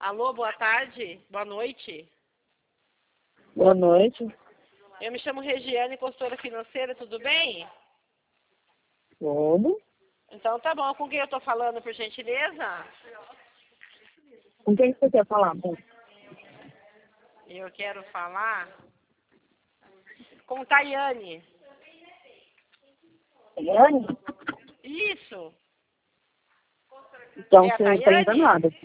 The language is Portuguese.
Alô, boa tarde, boa noite. Boa noite. Eu me chamo Regiane, consultora financeira, tudo bem? Tudo? Então tá bom, com quem eu tô falando, por gentileza? Com quem que você quer falar, amor? Eu quero falar com Tayane. Tayane? Isso, Então é a você está Tayane? enganada.